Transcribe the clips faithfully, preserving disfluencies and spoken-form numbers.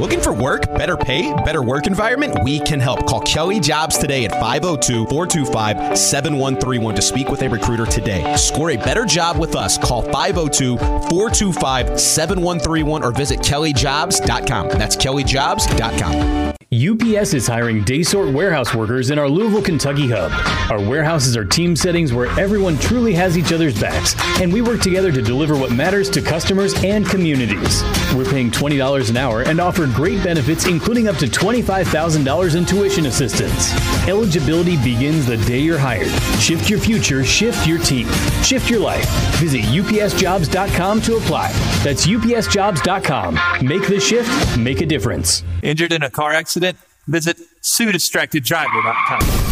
Looking for work, better pay, better work environment? We can help. Call Kelly Jobs today at five oh two, four two five, seven one three one to speak with a recruiter today. Score a better job with us. Call five oh two, four two five, seven one three one or visit kelly jobs dot com. That's kelly jobs dot com. U P S is hiring day-sort warehouse workers in our Louisville, Kentucky hub. Our warehouses are team settings where everyone truly has each other's backs, and we work together to deliver what matters to customers and communities. We're paying twenty dollars an hour and offer great benefits, including up to twenty-five thousand dollars in tuition assistance. Eligibility begins the day you're hired. Shift your future, shift your team. Shift your life. Visit U P S jobs dot com to apply. That's U P S jobs dot com. Make the shift, make a difference. Injured in a car accident? Visit sue distracted driver dot com.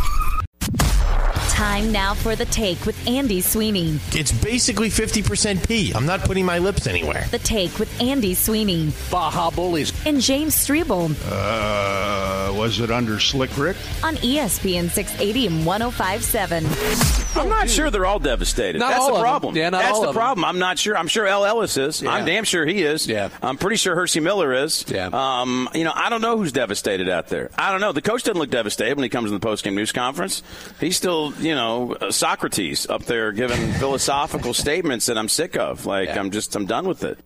Time now for The Take with Andy Sweeney. It's basically fifty percent pee. I'm not putting my lips anywhere. The Take with Andy Sweeney. Baja Bullies. And James Strebel. Uh, was it under Slick Rick? On E S P N six eighty and one oh five point seven. I'm not sure they're all devastated. Not That's all the of problem. them. Yeah, not That's all the of them. problem. I'm not sure. I'm sure L. Ellis is. Yeah. I'm damn sure he is. Yeah. I'm pretty sure Hersey Miller is. Yeah. Um, you know, I don't know who's devastated out there. I don't know. The coach doesn't look devastated when he comes in the postgame news conference. He's still, you know, Socrates up there giving philosophical statements that I'm sick of. Like, Yeah. I'm just, I'm done with it.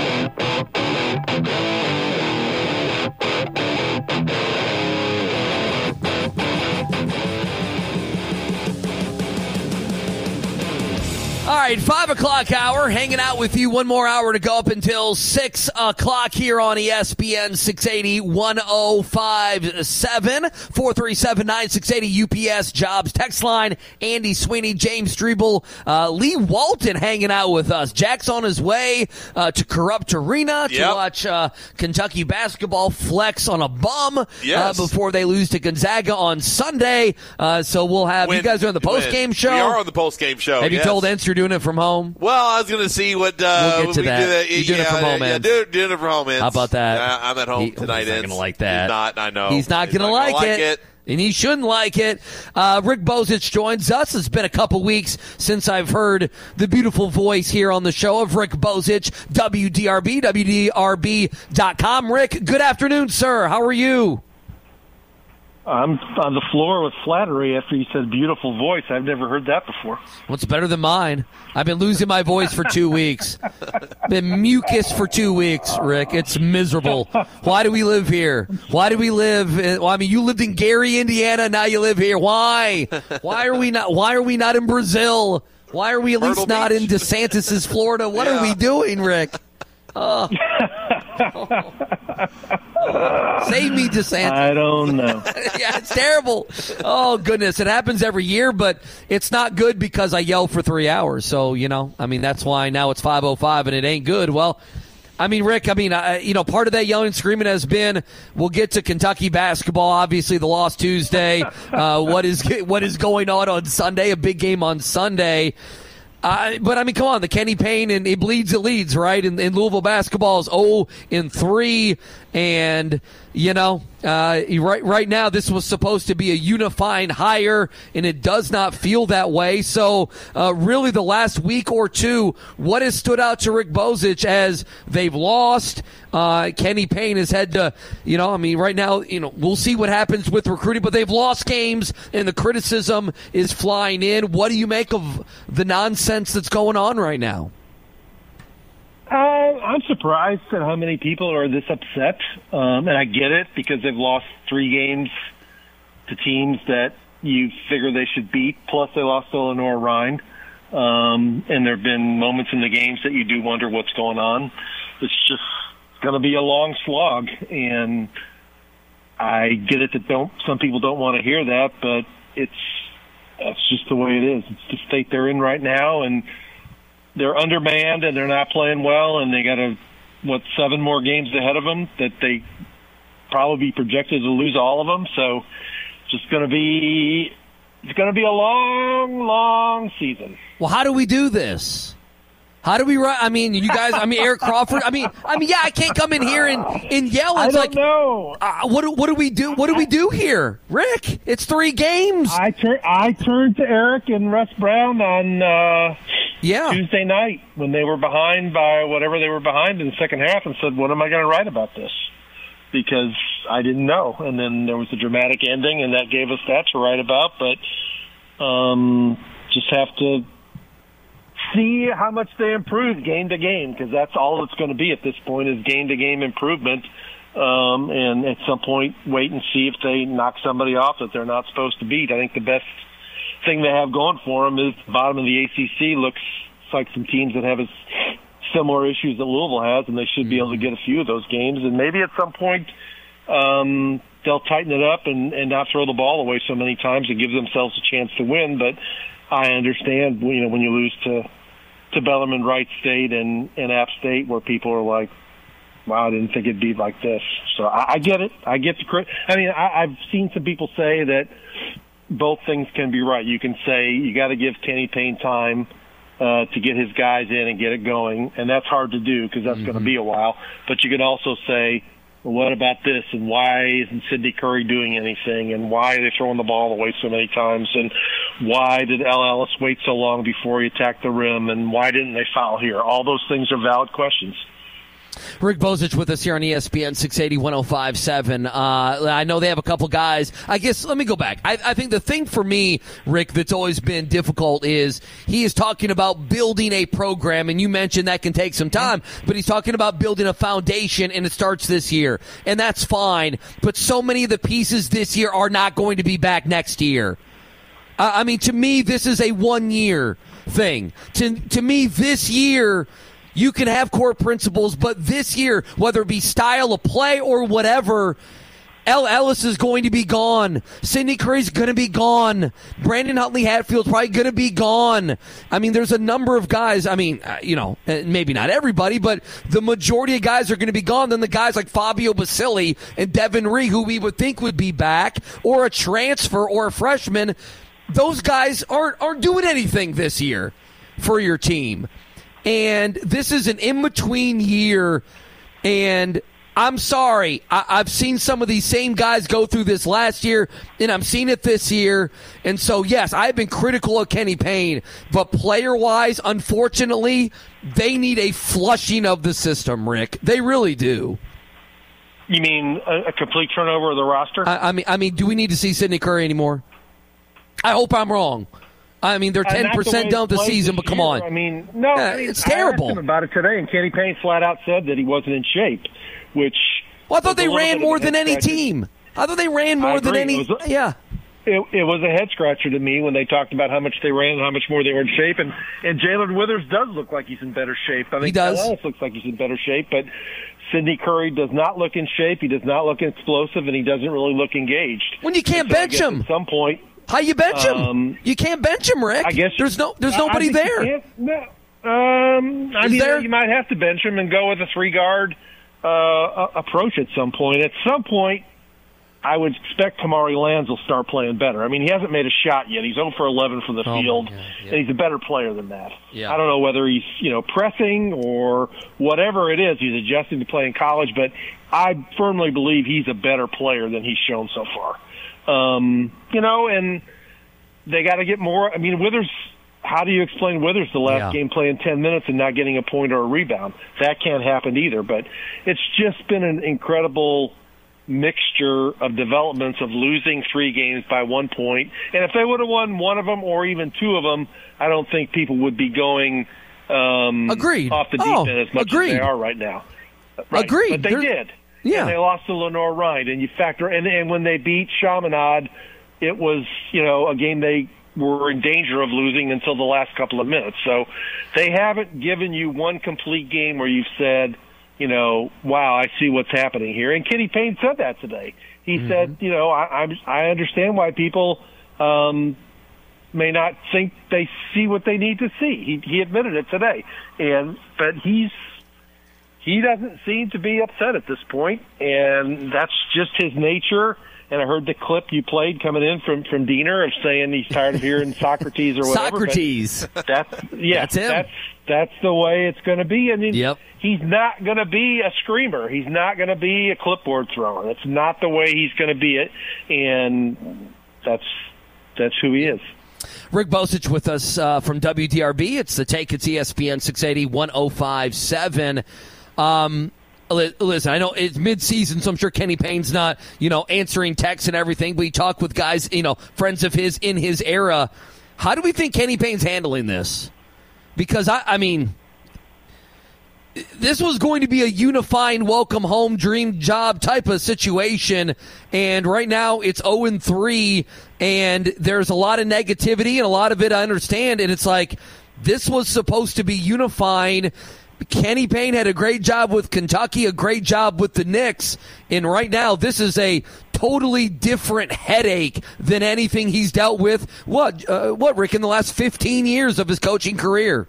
All right, five o'clock hour, hanging out with you. One more hour to go up until six o'clock here on E S P N six eighty, one oh five point seven, four three seven, nine six eight zero U P S Jobs text line. Andy Sweeney, James Strebel, uh, Lee Walton hanging out with us. Jack's on his way uh, to Corrupt Arena to Yep. watch uh, Kentucky basketball flex on a bum Yes. uh, before they lose to Gonzaga on Sunday. Uh, so we'll have Win. you guys are on the post game Win. show. We are on the post game show. Have yes. you told Ents you're doing it from home? Well, I was going to see what. Uh, We'll get to we that. Do that. You're doing it yeah, from home, yeah, Ents. do- doing it from home, Ents. How about that? Uh, I'm at home He- tonight. He's not Ents. going to like that. He's not. I know. He's not He's going to not like, gonna it. it. And he shouldn't like it. Uh, Rick Bozich joins us. It's been a couple weeks since I've heard the beautiful voice here on the show of Rick Bozich, W D R B, W D R B dot com. Rick, good afternoon, sir. How are you? I'm on the floor with flattery after you said beautiful voice. I've never heard that before. What's better than mine? I've been losing my voice for two weeks. Been mucus for two weeks, Rick. It's miserable. Why do we live here? Why do we live? In, well, I mean, you lived in Gary, Indiana. Now you live here. Why? Why are we not? Why are we not in Brazil? Why are we at least Myrtle not Beach. in DeSantis's Florida? What Yeah. are we doing, Rick? Oh. Save me, DeSantis. I don't know. Yeah, it's terrible. Oh, goodness. It happens every year, but it's not good because I yell for three hours. So, you know, I mean, that's why now it's five oh five and it ain't good. Well, I mean, Rick, I mean, uh, you know, part of that yelling and screaming has been, we'll get to Kentucky basketball, obviously the loss Tuesday. Uh, what is what is going on on Sunday, a big game on Sunday. Uh, but, I mean, come on, the Kenny Payne, and it bleeds, it leads, right? And, and Louisville basketball is oh and three, and, you know, uh, right right now this was supposed to be a unifying hire, and it does not feel that way. So, uh, really the last week or two, what has stood out to Rick Bozich as they've lost? Uh, Kenny Payne has had to, you know, I mean, right now, you know, we'll see what happens with recruiting, but they've lost games, and the criticism is flying in. What do you make of the nonsense that's going on right now? Uh, I'm surprised at how many people are this upset, um, and I get it because they've lost three games to teams that you figure they should beat, plus they lost to Illinois Rhine, um, and there have been moments in the games that you do wonder what's going on. It's just going to be a long slog, and I get it that don't some people don't want to hear that, but it's that's just the way it is. It's the state they're in right now, and they're undermanned, and they're not playing well, and they got a what seven more games ahead of them that they probably be projected to lose all of them. So it's just going to be it's going to be a long, long season. Well, how do we do this? How do we run? I mean, you guys. I mean, Eric Crawford. I mean, I mean, yeah. I can't come in here and, and yell. It's I don't like, know. Uh, what do- what do we do? What do we do here, Rick? It's three games. I tur- I turned to Eric and Russ Brown on uh, yeah. Tuesday night when they were behind by whatever they were behind in the second half and said, "What am I going to write about this?" because I didn't know. And then there was a dramatic ending, and that gave us that to write about. But um, just have to see how much they improve game to game, because that's all it's going to be at this point is game to game improvement. Um, and at some point, wait and see if they knock somebody off that they're not supposed to beat. I think the best thing they have going for them is the bottom of the A C C looks like some teams that have as similar issues that Louisville has, and they should be able to get a few of those games. And maybe at some point um, they'll tighten it up and, and not throw the ball away so many times and give themselves a chance to win. But I understand, you know, when you lose to to Bellarmine, Wright State, and, and App State, where people are like, wow, I didn't think it'd be like this. So I, I get it. I get the credit. I mean, I, I've seen some people say that both things can be right. You can say you got to give Kenny Payne time uh, to get his guys in and get it going, and that's hard to do because that's mm-hmm. going to be a while. But you can also say, well, what about this, and why isn't Sidney Curry doing anything, and why are they throwing the ball away so many times, and why did L. Ellis wait so long before he attacked the rim, and why didn't they foul here? All those things are valid questions. Rick Bozich with us here on E S P N six eighty, one oh five point seven. Uh, I know they have a couple guys. I guess, let me go back. I, I think the thing for me, Rick, that's always been difficult is he is talking about building a program, and you mentioned that can take some time, but he's talking about building a foundation, and it starts this year. And that's fine, but so many of the pieces this year are not going to be back next year. Uh, I mean, to me, this is a one-year thing. To, to me, this year, you can have core principles, but this year, whether it be style of play or whatever, L. Ellis is going to be gone. Sidney Curry's going to be gone. Brandon Huntley Hatfield's probably going to be gone. I mean, there's a number of guys. I mean, uh, you know, maybe not everybody, but the majority of guys are going to be gone. Then the guys like Fabio Basili and Devin Ree, who we would think would be back, or a transfer or a freshman, those guys aren't aren't doing anything this year for your team. And this is an in-between year, and I'm sorry. I- I've seen some of these same guys go through this last year, and I'm seeing it this year. And so, yes, I've been critical of Kenny Payne, but player-wise, unfortunately, they need a flushing of the system, Rick. They really do. You mean a, a complete turnover of the roster? I, I mean, I mean, do we need to see Sidney Curry anymore? I hope I'm wrong. I mean, they're ten percent down the season, but come year. on. I mean, no, uh, I mean, it's terrible. I asked him about it today, and Kenny Payne flat out said that he wasn't in shape, which... Well, I thought they ran more than any team. I thought they ran more than any... A, yeah. It, it was a head-scratcher to me when they talked about how much they ran and how much more they were in shape, and, and Jalen Withers does look like he's in better shape. I mean, he does. Ellis looks like he's in better shape, but Sidney Curry does not look in shape, he does not look explosive, and he doesn't really look engaged. When you can't so bench him. At some point... How you bench him? Um, you can't bench him, Rick. I guess there's no there's nobody there. No, um, I Is mean, there? You might have to bench him and go with a three guard uh, approach at some point. At some point, I would expect Kamari Lands will start playing better. I mean, he hasn't made a shot yet. He's zero for eleven from the oh field, yeah. and he's a better player than that. Yeah. I don't know whether he's you know pressing or whatever it is. He's adjusting to play in college, but I firmly believe he's a better player than he's shown so far. Um, you know, and they got to get more. I mean, Withers, how do you explain Withers the last yeah. game playing ten minutes and not getting a point or a rebound? That can't happen either. But it's just been an incredible mixture of developments of losing three games by one point. And if they would have won one of them or even two of them, I don't think people would be going um, agreed. off the deep oh, end as much agreed. as they are right now. Right. Agreed. But they They're, did. Yeah. And they lost to Lenore Ryan. And you factor and, and when they beat Chaminade, it was, you know, a game they were in danger of losing until the last couple of minutes. So they haven't given you one complete game where you've said, you know, wow, I see what's happening here. And Kenny Payne said that today. He mm-hmm. said, you know, I, I'm, I understand why people um, may not think they see what they need to see. He, he admitted it today. And but he's he doesn't seem to be upset at this point, and that's just his nature. And I heard the clip you played coming in from, from Diener of saying he's tired of hearing Socrates or whatever. Socrates. That's yeah. That's him. That's that's the way it's going to be. I mean, yep. he's not going to be a screamer. He's not going to be a clipboard thrower. That's not the way he's going to be it. And that's that's who he is. Rick Bozich with us uh, from W D R B. It's the Take. It's E S P N six eighty, one oh five point seven. Um, listen, I know it's mid-season, so I'm sure Kenny Payne's not, you know, answering texts and everything, but he talked with guys, you know, friends of his in his era. How do we think Kenny Payne's handling this? Because, I, I mean, this was going to be a unifying welcome home dream job type of situation, and right now it's oh and three, and there's a lot of negativity, and a lot of it I understand, and it's like this was supposed to be unifying. Kenny Payne had a great job with Kentucky, a great job with the Knicks, and right now this is a totally different headache than anything he's dealt with, what, uh, what Rick, in the last fifteen years of his coaching career.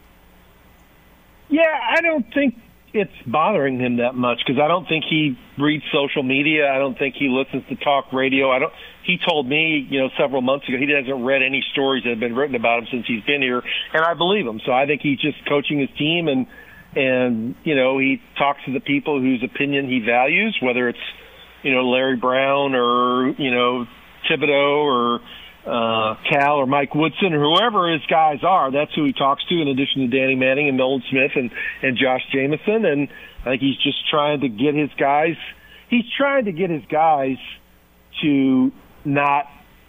Yeah, I don't think it's bothering him that much because I don't think he reads social media. I don't think he listens to talk radio. I don't. He told me, you know, several months ago he hasn't read any stories that have been written about him since he's been here, and I believe him. So I think he's just coaching his team, and and you know he talks to the people whose opinion he values, whether it's you know Larry Brown or you know Thibodeau or uh, Cal or Mike Woodson or whoever his guys are. That's who he talks to, in addition to Danny Manning and Nolan Smith and, and Josh Jameson. And I think he's just trying to get his guys, he's trying to get his guys to not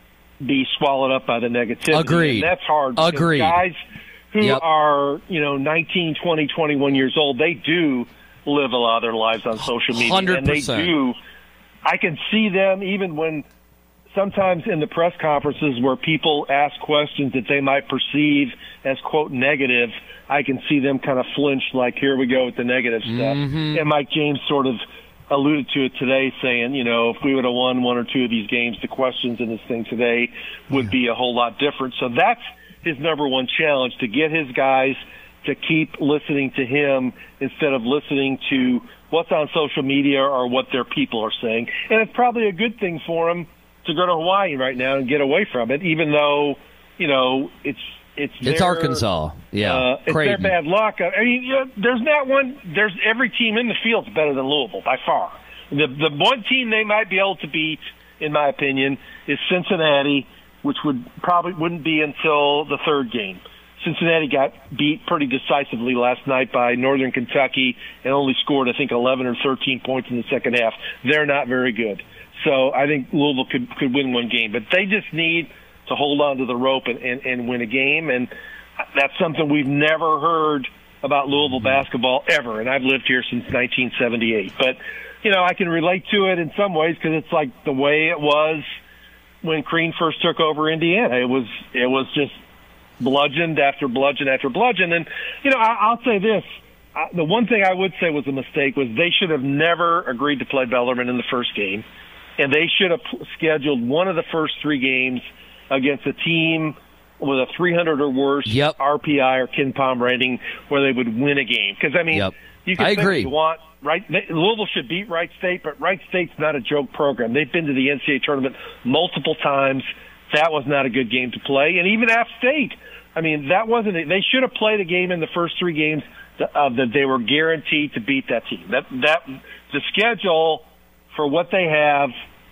be swallowed up by the negativity. Agreed. And that's hard. Because Agreed. Guys who yep. are, you know, nineteen, twenty, twenty-one years old, they do live a lot of their lives on social media. one hundred percent. And they do. I can see them even when sometimes in the press conferences where people ask questions that they might perceive as, quote, negative, I can see them kind of flinch like, here we go with the negative stuff. Mm-hmm. And Mike James sort of alluded to it today, saying, you know, if we would have won one or two of these games, the questions in this thing today would be a whole lot different. So that's his number one challenge, to get his guys to keep listening to him instead of listening to what's on social media or what their people are saying. And it's probably a good thing for him to go to Hawaii right now and get away from it, even though, you know, it's it's it's their, Arkansas, yeah, uh, it's Creighton. their bad luck. I mean, you know, there's not one. There's every team in the field's better than Louisville by far. The the one team they might be able to beat, in my opinion, is Cincinnati, which would probably wouldn't be until the third game. Cincinnati got beat pretty decisively last night by Northern Kentucky and only scored, I think, eleven or thirteen points in the second half. They're not very good. So I think Louisville could could win one game. But they just need to hold on to the rope and, and, and win a game. And that's something we've never heard about Louisville basketball ever. And I've lived here since nineteen seventy-eight. But, you know, I can relate to it in some ways because it's like the way it was when Crean first took over Indiana. It was it was just bludgeoned after bludgeon after bludgeon. And, you know, I, I'll say this. I, the one thing I would say was a mistake was they should have never agreed to play Bellarmine in the first game. And they should have scheduled one of the first three games against a team with a three hundred or worse yep. R P I or KenPom rating where they would win a game. Because, I mean, yep. you can I say agree. what you want. Right? Louisville should beat Wright State, but Wright State's not a joke program. They've been to the N C double A tournament multiple times. That was not a good game to play. And even App State, I mean, that wasn't – they should have played a game in the first three games uh, that they were guaranteed to beat that team. That that the schedule for what they have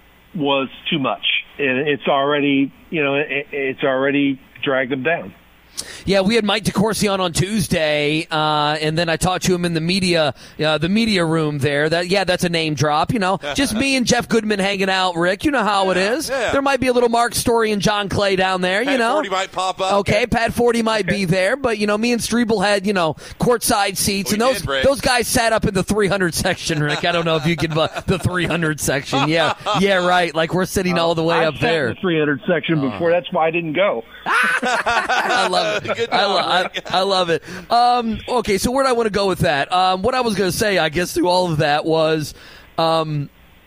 was too much. And it's already, you know, it, it's already dragged them down. Yeah, we had Mike DeCourcy on on Tuesday, uh, and then I talked to him in the media, uh, the media room there. That yeah, that's a name drop. You know, just me and Jeff Goodman hanging out. Rick, you know how yeah, it is. Yeah. There might be a little Mark Story and John Clay down there. Pat you know, Forty might pop up. Okay, Pat Forty might be there, but you know, me and Strebel had you know courtside seats, we and those did, those guys sat up in the three hundred section. Rick, I don't know if you can uh, the three hundred section. Yeah, yeah, right. Like we're sitting all the way I've up sat there. In the three hundred section before. Uh. That's why I didn't go. I love it. I, lo- I, I love it. Um, okay, so where do I want to go with that? Um, what I was going to say, I guess, through all of that was um,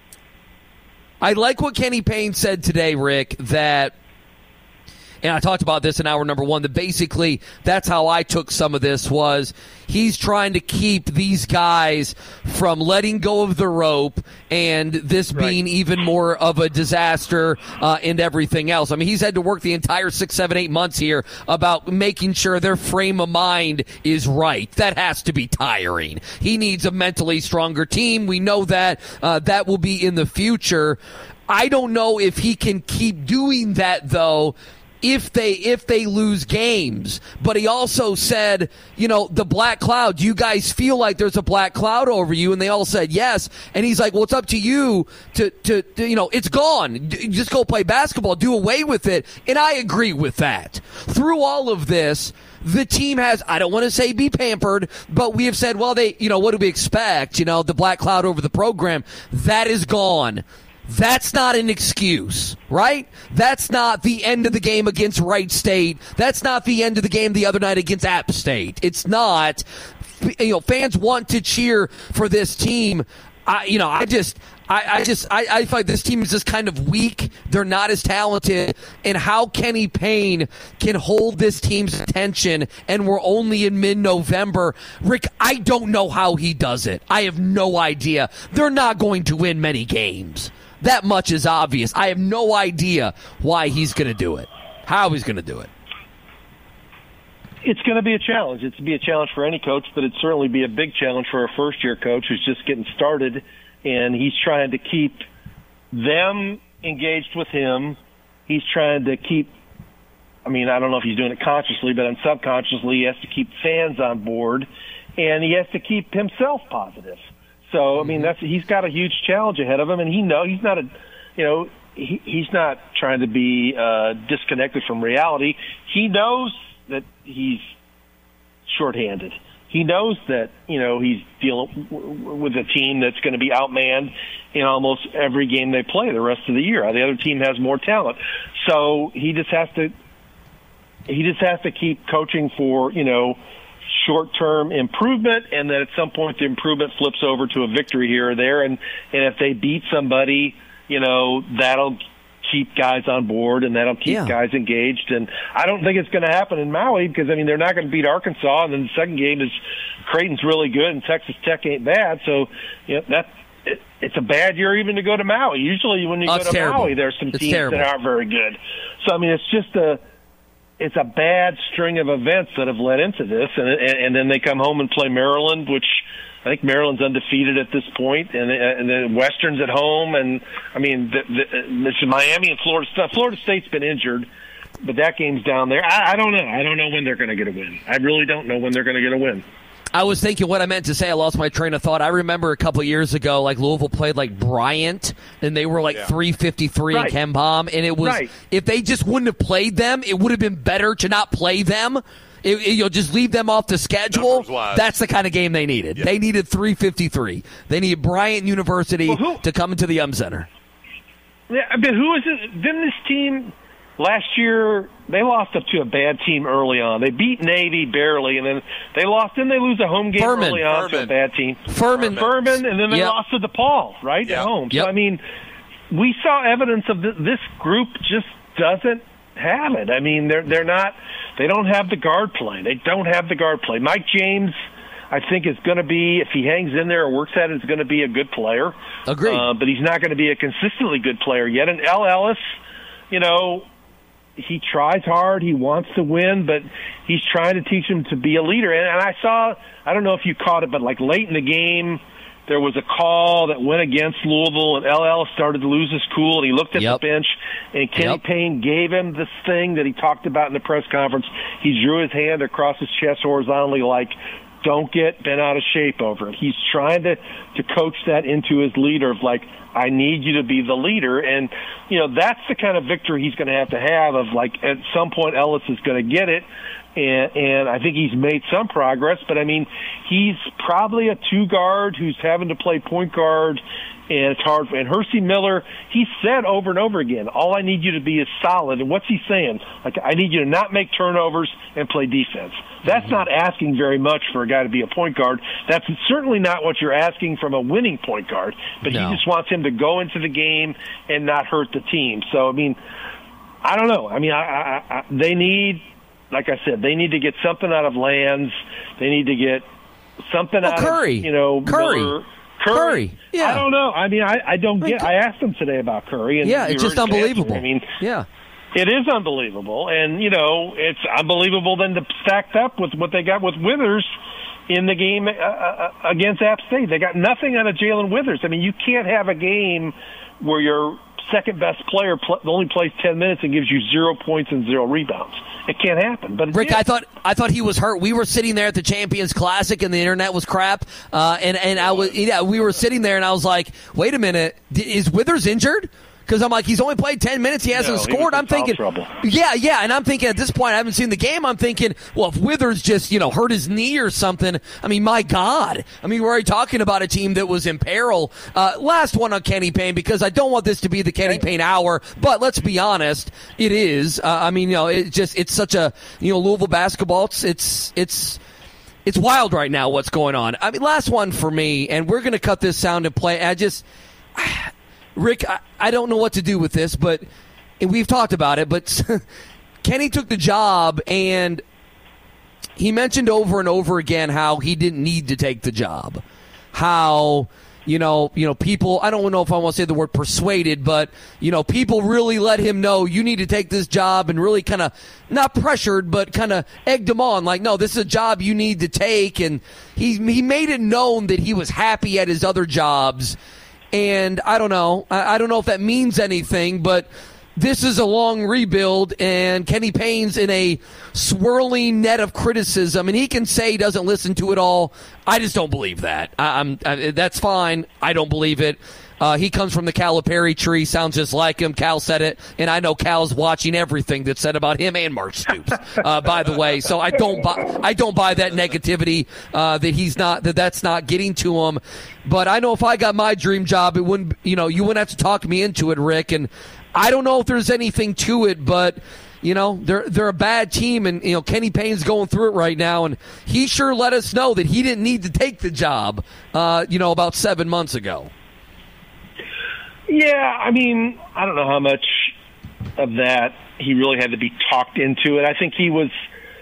I like what Kenny Payne said today, Rick, that, and I talked about this in hour number one, that basically that's how I took some of this was he's trying to keep these guys from letting go of the rope and this right. being even more of a disaster uh, and everything else. I mean, he's had to work the entire six, seven, eight months here about making sure their frame of mind is right. That has to be tiring. He needs a mentally stronger team. We know that. Uh, that will be in the future. I don't know if he can keep doing that, though, if they if they lose games. But he also said, you know, the black cloud, do you guys feel like there's a black cloud over you? And they all said yes. And he's like, well, it's up to you to, to, to you know, it's gone. Just go play basketball. Do away with it. And I agree with that. Through all of this, the team has, I don't want to say be pampered, but we have said, well, they, you know, what do we expect? You know, the black cloud over the program, that is gone. That's not an excuse, right? That's not the end of the game against Wright State. That's not the end of the game the other night against App State. It's not. You know, fans want to cheer for this team. I, you know, I just, I, I just, I, I feel like this team is just kind of weak. They're not as talented. And how Kenny Payne can hold this team's attention, and we're only in mid-November. Rick, I don't know how he does it. I have no idea. They're not going to win many games. That much is obvious. I have no idea why he's going to do it, how he's going to do it. It's going to be a challenge. It's going to be a challenge for any coach, but it'd certainly be a big challenge for a first-year coach who's just getting started, and he's trying to keep them engaged with him. He's trying to keep, I mean, I don't know if he's doing it consciously, but subconsciously he has to keep fans on board, and he has to keep himself positive. So, I mean, that's he's got a huge challenge ahead of him, and he know he's not a, you know, he, he's not trying to be uh, disconnected from reality. He knows that he's shorthanded. He knows that, you know, he's dealing with a team that's going to be outmanned in almost every game they play the rest of the year. The other team has more talent. So he just has to he just has to keep coaching for, you know, short-term improvement, and then at some point the improvement flips over to a victory here or there. And, and if they beat somebody, you know, that'll keep guys on board, and that'll keep yeah. guys engaged. And I don't think it's going to happen in Maui because, I mean, they're not going to beat Arkansas, and then the second game is Creighton's really good and Texas Tech ain't bad. So, you know, that it, it's a bad year even to go to Maui. Usually when you oh, go to terrible. Maui, there's some it's teams terrible. that aren't very good. So, I mean, it's just a it's a bad string of events that have led into this, and, and, and then they come home and play Maryland, which I think Maryland's undefeated at this point, and, and then Western's at home, and I mean, the, the, it's Miami and Florida State. Florida State's been injured, but that game's down there. I, I don't know. I don't know when they're going to get a win. I really don't know when they're going to get a win. I was thinking what I meant to say. I lost my train of thought. I remember a couple of years ago, like Louisville played like Bryant, and they were like yeah. three fifty-three right. in Ken Pom, and it was right. if they just wouldn't have played them, it would have been better to not play them. It, it, you'll just leave them off the schedule. That's the kind of game they needed. Yep. They needed three fifty-three. They needed Bryant University well, who, to come into the Yum Center. Yeah, but who is it? Didn't this team last year? They lost to a bad team early on. They beat Navy barely, and then they lost. Didn't they lose a home game Furman. early on Furman. to a bad team? Furman, Furman, and then they yep. lost to DePaul, right yep. at home. Yep. So I mean, we saw evidence of th- this group just doesn't have it. I mean, they're they're not. They don't have the guard play. They don't have the guard play. Mike James, I think, is going to be, if he hangs in there or works at it, is going to be a good player. Agreed. Uh, but he's not going to be a consistently good player yet. And L. Ellis, you know, he tries hard. He wants to win, but he's trying to teach him to be a leader. And, and I saw, I don't know if you caught it, but like late in the game, there was a call that went against Louisville, and L. Ellis started to lose his cool, and he looked at yep. the bench, and Kenny yep. Payne gave him this thing that he talked about in the press conference. He drew his hand across his chest horizontally like, don't get bent out of shape over it. He's trying to, to coach that into his leader of like, I need you to be the leader. And, you know, that's the kind of victory he's going to have to have of like at some point Ellis is going to get it. And, and I think he's made some progress, but I mean, he's probably a two guard who's having to play point guard, and it's hard. And Hersey Miller, he said over and over again, all I need you to be is solid. And what's he saying? Like, I need you to not make turnovers and play defense. That's mm-hmm. not asking very much for a guy to be a point guard. That's certainly not what you're asking from a winning point guard, but no. he just wants him to go into the game and not hurt the team. So, I mean, I don't know. I mean, I, I, I, they need, like I said, they need to get something out of Lands. They need to get something well, out Curry. of, you know, Curry. Miller. Curry. Curry. Yeah. I don't know. I mean, I, I don't get. I asked him today about Curry, and yeah, it's just unbelievable. I mean, yeah, it is unbelievable, and you know, it's unbelievable then to stacked up with what they got with Withers in the game uh, against App State. They got nothing out of Jalen Withers. I mean, you can't have a game where you're second best player pl- only plays ten minutes and gives you zero points and zero rebounds. It can't happen. But Rick, did. I thought I thought he was hurt. We were sitting there at the Champions Classic, and the internet was crap. Uh, and and I was yeah, we were sitting there, and I was like, wait a minute, is Withers injured? Because I'm like, he's only played ten minutes. He hasn't no, scored. He I'm thinking, trouble. yeah, yeah. And I'm thinking at this point, I haven't seen the game. I'm thinking, well, if Withers just, you know, hurt his knee or something, I mean, my God. I mean, we're already talking about a team that was in peril. Uh, last one on Kenny Payne, because I don't want this to be the Kenny Payne hour. But let's be honest, it is. Uh, I mean, you know, it just, it's such a, you know, Louisville basketball. It's, it's, it's, it's wild right now what's going on. I mean, last one for me, and we're going to cut this sound and play. I just, Rick, I, I don't know what to do with this, but and we've talked about it, but Kenny took the job, and he mentioned over and over again how he didn't need to take the job. How, you know, you know, people, I don't know if I want to say the word persuaded, but, you know, people really let him know you need to take this job and really kind of, not pressured, but kind of egged him on. Like, no, this is a job you need to take. And he, he made it known that he was happy at his other jobs. And I don't know. I don't know if that means anything, but this is a long rebuild, and Kenny Payne's in a swirling net of criticism, and he can say he doesn't listen to it all. I just don't believe that. I, I'm I, that's fine. I don't believe it. Uh, he comes from the Calipari tree, sounds just like him. Cal said it, and I know Cal's watching everything that's said about him and Mark Stoops. Uh, by the way, so I don't buy I don't buy that negativity uh, that he's not that that's not getting to him. But I know if I got my dream job, it wouldn't. You know, you wouldn't have to talk me into it, Rick. And I don't know if there's anything to it, but you know, they're they're a bad team, and you know Kenny Payne's going through it right now, and he sure let us know that he didn't need to take the job. Uh, you know, about seven months ago. Yeah, I mean, I don't know how much of that he really had to be talked into it. I think he was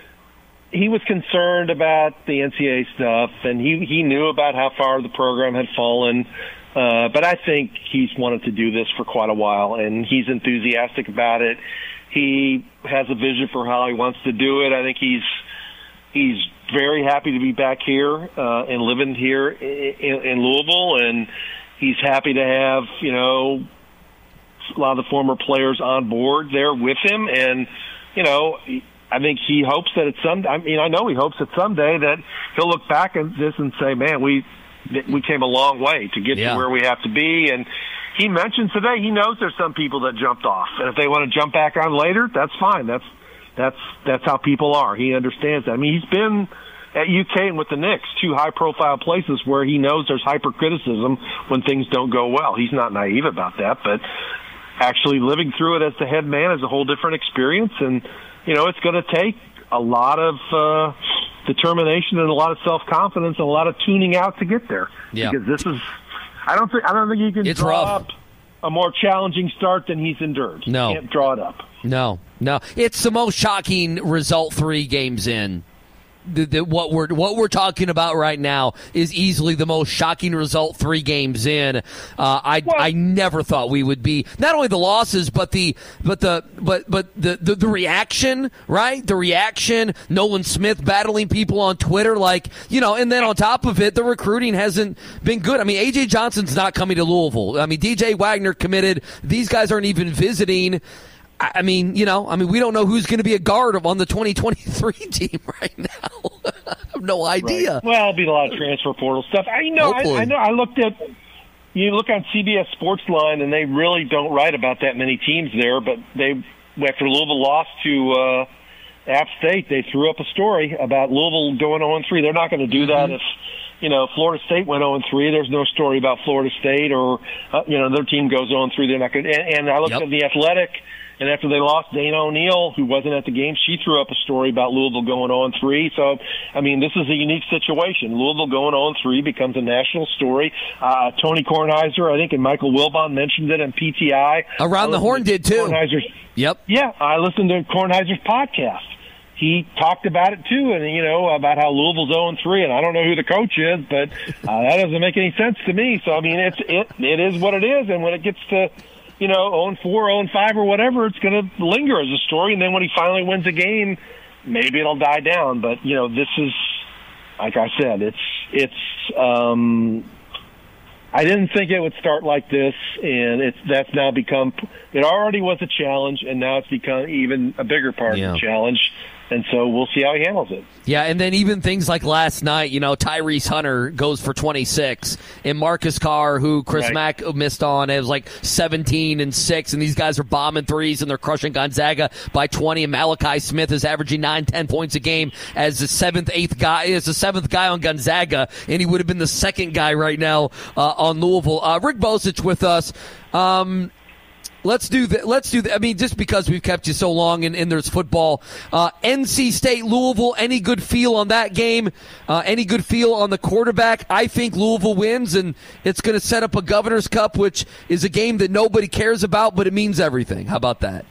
he was concerned about the N C double A stuff, and he he knew about how far the program had fallen. Uh, but I think he's wanted to do this for quite a while, and he's enthusiastic about it. He has a vision for how he wants to do it. I think he's he's very happy to be back here uh, and living here in, in Louisville, and he's happy to have, you know, a lot of the former players on board there with him. And, you know, I think he hopes that it's some, I mean, I know he hopes that someday that he'll look back at this and say, man, we, we came a long way to get yeah. to where we have to be. And he mentioned today, he knows there's some people that jumped off. And if they want to jump back on later, that's fine. That's, that's, that's how people are. He understands that. I mean, he's been at U K and with the Knicks, two high-profile places where he knows there's hypercriticism when things don't go well. He's not naive about that, but actually living through it as the head man is a whole different experience. And, you know, it's going to take a lot of uh, determination and a lot of self-confidence and a lot of tuning out to get there. Yeah. Because this is, I don't think, I don't think you can it's draw rough. up a more challenging start than he's endured. No. You can't draw it up. No, no. It's the most shocking result three games in. The, the, what we're what we're talking about right now is easily the most shocking result three games in. Uh, I well, I never thought we would be not only the losses but the but the but but the, the the reaction, right? The reaction. Nolan Smith battling people on Twitter, like, you know, and then on top of it, the recruiting hasn't been good. I mean, A J Johnson's not coming to Louisville. I mean, D J Wagner committed. These guys aren't even visiting. I mean, you know, I mean, we don't know who's going to be a guard on the twenty twenty-three team right now. I have no idea. Right. Well, it'll be a lot of transfer portal stuff. I you know. I, I know. I looked at. You look on C B S Sportsline, and they really don't write about that many teams there. But they, after Louisville lost to uh, App State, they threw up a story about Louisville going oh and three. They're not going to do that mm-hmm. if, you know, Florida State went oh and three. There's no story about Florida State or, uh, you know, their team goes oh and three. They're not going. And, and I looked yep. at the Athletic. And after they lost, Dana O'Neill, who wasn't at the game, she threw up a story about Louisville going oh and three. So, I mean, this is a unique situation. Louisville going oh and three becomes a national story. Uh, Tony Kornheiser, I think, and Michael Wilbon mentioned it in P T I. Around the Horn did, too. Kornheiser's, yep. Yeah, I listened to Kornheiser's podcast. He talked about it, too, and, you know, about how Louisville's oh and three, and I don't know who the coach is, but uh, that doesn't make any sense to me. So, I mean, it's it it is what it is, and when it gets to, you know, oh and four, oh and five or whatever, it's going to linger as a story. And then when he finally wins a game, maybe it'll die down. But, you know, this is, like I said, it's, it's, um, I didn't think it would start like this, and it's that's now become. It already was a challenge, and now it's become even a bigger part Yeah. of the challenge. And so we'll see how he handles it. Yeah, and then even things like last night, you know, Tyrese Hunter goes for twenty-six, and Marcus Carr, who Chris Right. Mack missed on, it was like seventeen and six, and these guys are bombing threes, and they're crushing Gonzaga by twenty, and Malachi Smith is averaging nine, ten points a game as the seventh, eighth guy, as the seventh guy on Gonzaga, and he would have been the second guy right now uh, on Louisville. Uh, Rick Bozich with us. Um, Let's do that. Let's do that. I mean, just because we've kept you so long and, and there's football. Uh, N C State, Louisville, any good feel on that game? Uh, any good feel on the quarterback? I think Louisville wins, and it's going to set up a Governor's Cup, which is a game that nobody cares about, but it means everything. How about that?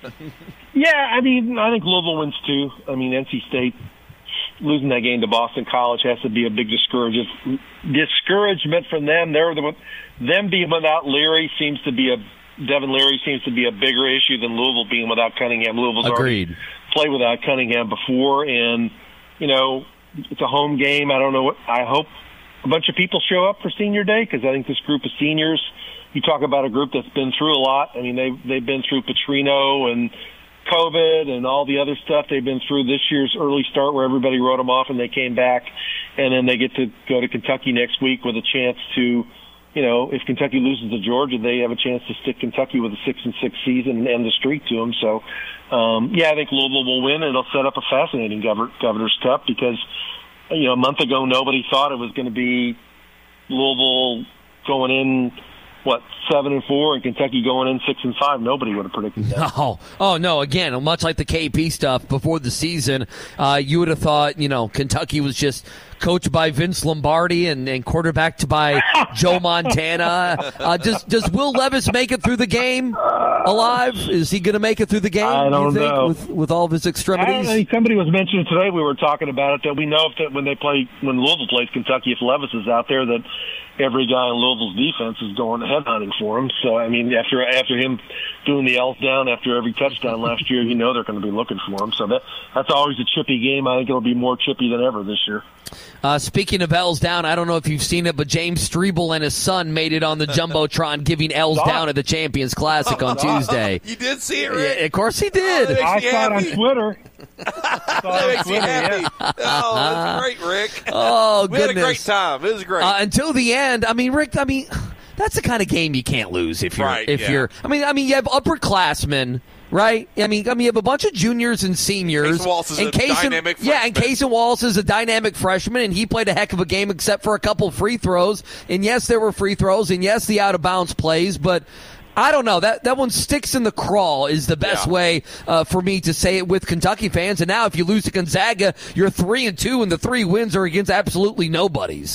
Yeah, I mean, I think Louisville wins too. I mean, N C State losing that game to Boston College has to be a big discouragement. Discouragement from them. They're the them being without Leary seems to be a Devin Leary seems to be a bigger issue than Louisville being without Cunningham. Louisville's Agreed. already played without Cunningham before, and you know it's a home game. I don't know what. I hope a bunch of people show up for Senior Day because I think this group of seniors. You talk about a group that's been through a lot. I mean, they they've been through Petrino and COVID and all the other stuff they've been through. This year's early start where everybody wrote them off and they came back, and then they get to go to Kentucky next week with a chance to. You know, if Kentucky loses to Georgia, they have a chance to stick Kentucky with a six and six season and end the streak to them. So, um, yeah, I think Louisville will win, and it'll set up a fascinating Governor, Governor's Cup because, you know, a month ago nobody thought it was going to be Louisville going in. What, seven and four, and Kentucky going in six and five? Nobody would have predicted that. No, oh no. Again, much like the K P stuff before the season, uh, you would have thought, you know, Kentucky was just coached by Vince Lombardi and, and quarterbacked by Joe Montana. Uh, does does Will Levis make it through the game alive? Is he going to make it through the game? I don't you think, know. with with all of his extremities. I, somebody was mentioning today. We were talking about it that we know if that when they play when Louisville plays Kentucky, if Levis is out there, that every guy in Louisville's defense is going headhunting for him. So I mean, after after him doing the L's down after every touchdown last year, you know they're going to be looking for him. So that that's always a chippy game. I think it'll be more chippy than ever this year. Uh, speaking of L's down, I don't know if you've seen it, but James Strebel and his son made it on the Jumbotron giving L's down at the Champions Classic on Tuesday. You did see it, Rick? Yeah, of course he did. I saw it on Twitter. That makes me happy. Oh, that's great, Rick. Oh, we goodness. had a great time. It was great. Uh, until the end. I mean, Rick, I mean, that's the kind of game you can't lose if you're, Right, if yeah. you're, I mean, I mean, you have upperclassmen. Right? I mean, I mean, you have a bunch of juniors and seniors. Casey Wallace is and a Casey, dynamic Yeah, and freshman. Casey Wallace is a dynamic freshman, and he played a heck of a game except for a couple free throws. And yes, there were free throws, and yes, the out-of-bounds plays, but I don't know. That that one sticks in the craw is the best Yeah. way uh, for me to say it with Kentucky fans. And now if you lose to Gonzaga, you're three and two, and the three wins are against absolutely nobodies.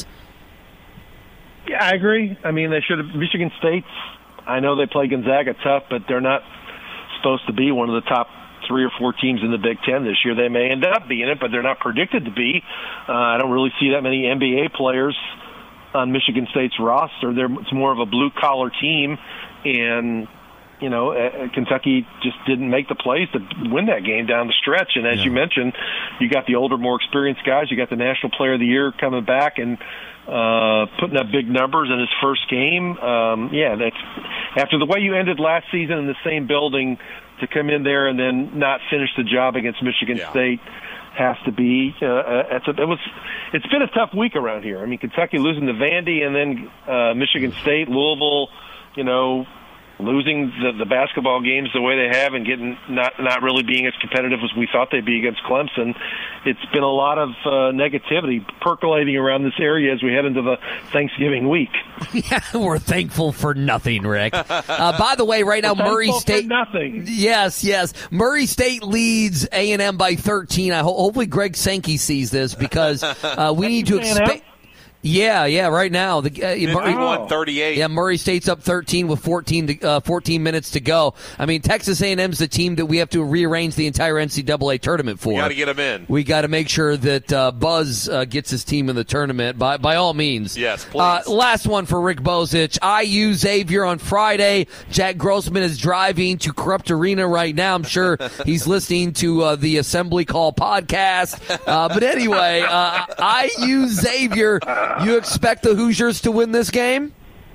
Yeah, I agree. I mean, they should have. Michigan State's. I know they play Gonzaga tough, but they're not supposed to be one of the top three or four teams in the Big Ten this year. They may end up being it, but they're not predicted to be. Uh, I don't really see that many N B A players on Michigan State's roster. They're, it's more of a blue-collar team, and you know, uh, Kentucky just didn't make the plays to win that game down the stretch. And as Yeah. you mentioned, you got the older, more experienced guys. You got the National Player of the Year coming back and uh, putting up big numbers in his first game. Um, yeah, that's after the way you ended last season in the same building to come in there and then not finish the job against Michigan Yeah. State has to be. Uh, uh, it's a, it was. It's been a tough week around here. I mean, Kentucky losing to Vandy and then uh, Michigan State, Louisville. You know, losing the, the basketball games the way they have and getting not not really being as competitive as we thought they'd be against Clemson. It's been a lot of uh, negativity percolating around this area as we head into the Thanksgiving week. Yeah, we're thankful for nothing, Rick. Uh, by the way, right now, We're Murray thankful for State. nothing. Yes, yes. Murray State leads A and M by thirteen. I ho- hopefully Greg Sankey sees this because uh, we need to A and M? expand. Yeah, yeah. Right now, the uh, Murray, fifty-one thirty-eight. yeah, Murray State's up thirteen with fourteen to, uh, fourteen minutes to go. I mean, Texas A and M's the team that we have to rearrange the entire N C double A tournament for. You got to get them in. We got to make sure that uh, Buzz uh, gets his team in the tournament by by all means. Yes, please. Uh, last one for Rick Bozich. I U Xavier on Friday. Jack Grossman is driving to Corrupt Arena right now. I'm sure he's listening to uh, the Assembly Call podcast. Uh, but anyway, uh, I U Xavier. You expect the Hoosiers to win this game?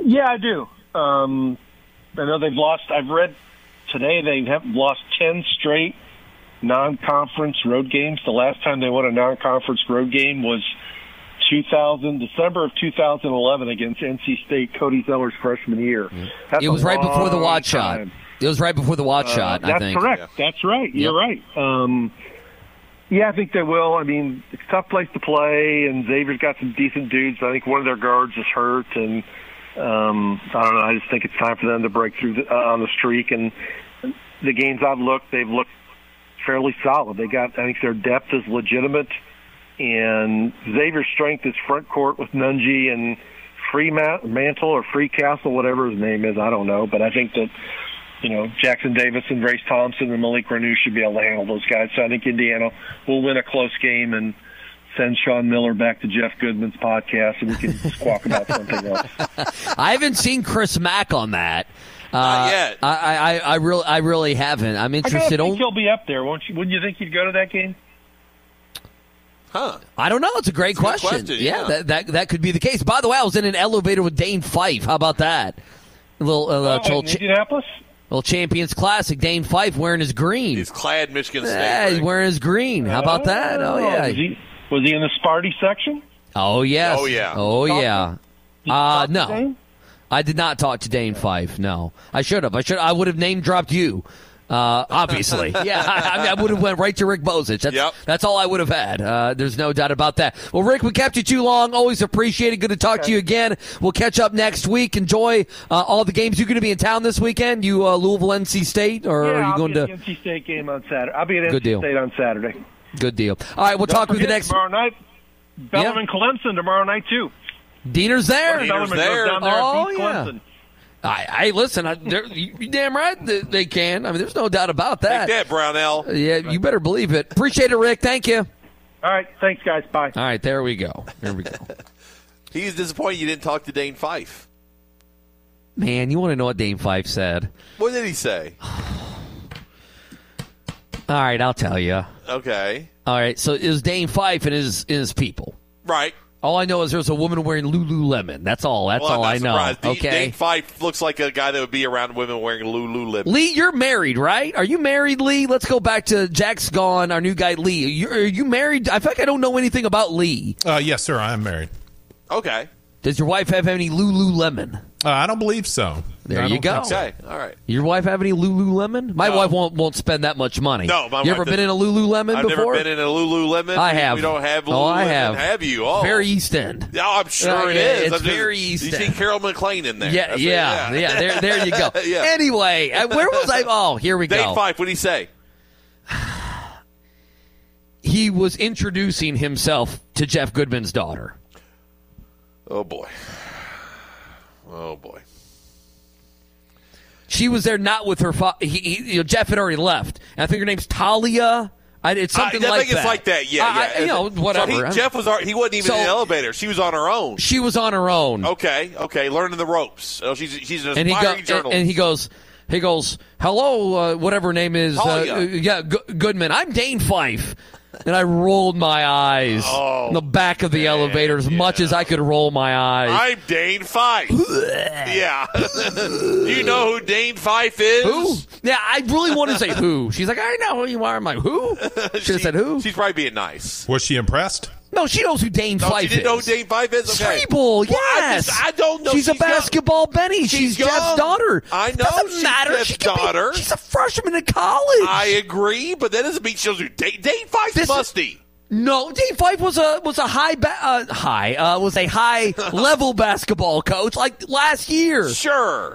Yeah, I do. Um, I know they've lost. I've read today they have lost ten straight non-conference road games. The last time they won a non-conference road game was two thousand December of two thousand eleven against N C State, Cody Zeller's freshman year. That's it was right before the watch time. shot. It was right before the watch uh, shot, that's I think. Correct. Yeah. That's right. You're yep. right. Um, yeah, I think they will. I mean, it's a tough place to play, and Xavier's got some decent dudes. I think one of their guards is hurt, and um, I don't know. I just think it's time for them to break through the, uh, on the streak. And the games I've looked, they've looked fairly solid. They got, I think their depth is legitimate, and Xavier's strength is front court with Nunji and Freemantle or Freecastle, whatever his name is. I don't know, but I think that, you know, Jackson Davis and Grace Thompson and Malik Renew should be able to handle those guys. So I think Indiana will win a close game and send Sean Miller back to Jeff Goodman's podcast and we can squawk about something else. I haven't seen Chris Mack on that. Uh, Not yet. I, I, I, really, I really haven't. I'm interested. I think he'll be up there, won't you? Wouldn't you think he'd go to that game? Huh. I don't know. It's a great It's a good question. question, Yeah, yeah. That, that that could be the case. By the way, I was in an elevator with Dane Fife. How about that? A little, uh, Oh, little, in Indianapolis? little Champions Classic. Dane Fife wearing his green. He's clad Michigan State. Yeah, he's ring. wearing his green. How about that? Oh, yeah. Was he, was he in the Sparty section? Oh, yes. Oh, yeah. Oh, Talk to- yeah. Did you Uh, talk to no. Dane? I did not talk to Dane Fife. No, I should have. I should. I would have name dropped you. Uh, obviously, yeah. I, I, mean, I would have went right to Rick Bozich. That's, Yep. that's all I would have had. Uh, there's no doubt about that. Well, Rick, we kept you too long. Always appreciate it. Good to talk Okay. to you again. We'll catch up next week. Enjoy uh, all the games. You going to be in town this weekend? You uh, Louisville, N C State, or Yeah, are you I'll going be at to? the N C State game on Saturday. I'll be at Good N C deal. State on Saturday. Good deal. All right, we'll Don't talk with you forget, next. tomorrow night. Bellarmine Clemson tomorrow night too. Diener's there. Diener's Bellarmine there. goes down there Oh, and beats yeah. Clemson. I, I listen. I, they're- you, you damn right they, they can. I mean, there's no doubt about that. Take that, Brownell. Yeah, you better believe it. Appreciate it, Rick. Thank you. All right, thanks, guys. Bye. All right, there we go. There we go. He's disappointed you didn't talk to Dane Fife. Man, you want to know what Dane Fife said? What did he say? All right, I'll tell you. Okay. All right, so it was Dane Fife and his his people. Right. All I know is there's a woman wearing Lululemon. That's all. That's Well, all I'm I not know. surprised. D- Okay. Dane Fife looks like a guy that would be around women wearing Lululemon. Lee, you're married, right? Are you married, Lee? Let's go back to Jack's gone. Our new guy, Lee. Are you, are you married? I feel like I don't know anything about Lee. Uh, yes, sir. I am married. Okay. Does your wife have any Lululemon? Uh, I don't believe so. There I you don't go. think so. Okay. All right. Your wife have any Lululemon? My No. wife won't won't spend that much money. No, my you wife ever been doesn't. in a Lululemon I've before? never been in a Lululemon. I We- have. We don't have Lululemon. Oh, I have. Have you? Oh. Very East End. Oh, I'm sure Uh, it yeah, is. it's I'm just- very East You see End. Carol McLean in there. Yeah, That's yeah, it, yeah. There, there you go. Yeah. Anyway, uh, where was I? Oh, here we Dane go. Fife, what did he say? He was introducing himself to Jeff Goodman's daughter. Oh, boy. Oh, boy. She was there not with her father. He, he, you know, Jeff had already left. And I think her name's Talia. I, it's something I, I like think that. it's like that, yeah. I- yeah. I- you know, whatever. So he, Jeff was, al- he wasn't even So- in the elevator. She was on her own. She was on her own. Okay, okay, learning the ropes. Oh, she's she's an and he aspiring go, and, journalist. and he goes, he goes, hello, uh, whatever her name is, uh, Talia. uh, yeah, G- Goodman. I'm Dane Fife. And I rolled my eyes Oh, in the back of the man, elevator as yeah. much as I could roll my eyes. I'm Dane Fife. Yeah. Do you know who Dane Fife is? Who? Yeah, I really want to say who. She's like, I know who you are. I'm like, who? Should She- have said who. She's probably being nice. Was she impressed? No, she knows who Dane No, Fife she didn't is. know who Dane Fife is? Okay. Streeble, Well, I yes. just- I don't know. She's, a She's young. basketball Benny. She's, She's Jeff's young. daughter. I know Doesn't she's matter. Jeff's She could be- daughter. she's a freshman in college. I agree, but that doesn't mean she knows who Dane, Dane Fife's This- musty. No, Dane Fife was a was a high ba- uh, high uh, was a high level basketball coach like last year. Sure.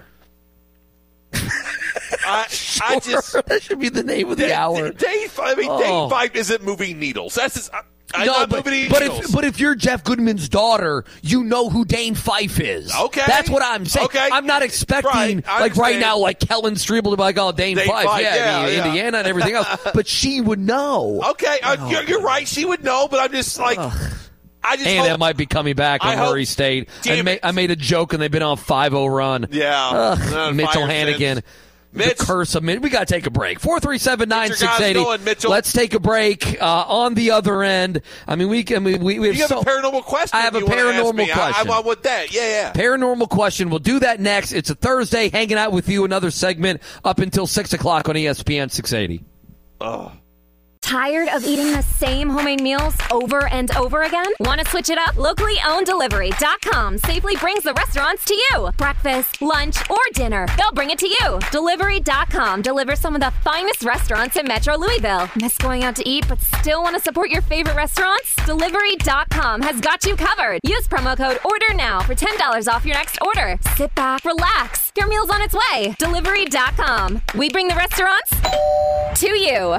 I, I just that should be the name of the Dane, hour. Dane, I mean, Oh. Dane Fife isn't moving needles. That's just, I, I'm No, not but, moving but needles. if but if you're Jeff Goodman's daughter, you know who Dane Fife is. Okay. That's what I'm saying. Okay. I'm not expecting Right. I like right understand. now, like Kellen Streeble to be like, oh, Dane, Dane Fife, Fife, yeah, yeah, I mean, yeah. Indiana and everything else. But she would know. okay, uh, you're, you're right. She would know, but I'm just like, I just And hope, that might be coming back I on hope- Murray State. I, Damn ma- it. I made a joke, and they've been on five oh run. yeah. Ugh, Uh, Mitchell fire Hannigan. sense. Mitch. The curse of Mitch. We got to take a break. four three seven, nine six eight Get your zero. guys going, Mitchell. Let's take a break. Uh, on the other end, I mean, we can. We, we, we have You have so, a paranormal question. I have a you wanna ask paranormal me. question. I, I, I want that. Yeah, yeah. Paranormal question. We'll do that next. It's a Thursday. Hanging out with you. Another segment up until six o'clock on E S P N six eighty. Oh. Tired of eating the same homemade meals over and over again? Want to switch it up? Locally owned delivery dot com safely brings the restaurants to you. Breakfast, lunch, or dinner, they'll bring it to you. delivery dot com delivers some of the finest restaurants in Metro Louisville. Miss going out to eat but still want to support your favorite restaurants? delivery dot com has got you covered. Use promo code ORDER NOW for ten dollars off your next order. Sit back, relax. Your meal's on its way. delivery dot com. We bring the restaurants to you.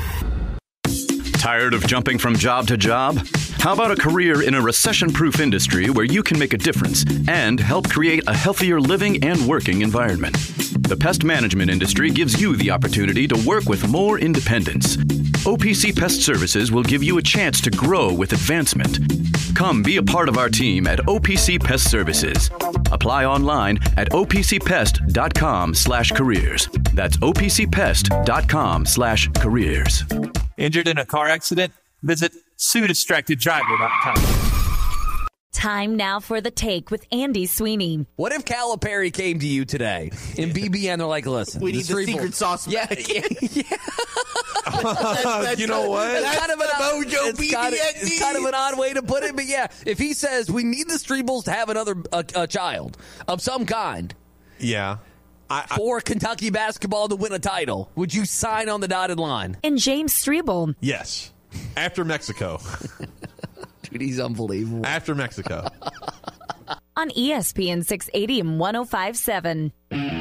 Tired of jumping from job to job? How about a career in a recession-proof industry where you can make a difference and help create a healthier living and working environment? The pest management industry gives you the opportunity to work with more independence. O P C Pest Services will give you a chance to grow with advancement. Come be a part of our team at O P C Pest Services. Apply online at O P C pest dot com slash careers. That's O P C pest dot com slash careers. Injured in a car accident? Visit sue distracted driver dot com. Time now for The Take with Andy Sweeney. What if Calipari came to you today in B B N? They're like, listen, We need the cerebral- secret sauce Yeah, back. yeah, yeah. That's- You know what? It's That's kind of an the odd, Mojo it's kind of, it's kind of an odd way to put it, but yeah, if he says we need the Streebles to have another a, a child of some kind, Yeah. I, I, for Kentucky basketball to win a title, would you sign on the dotted line? And James Strebel. yes. After Mexico. Dude, he's unbelievable. After Mexico. On E S P N six eighty and one oh five point seven.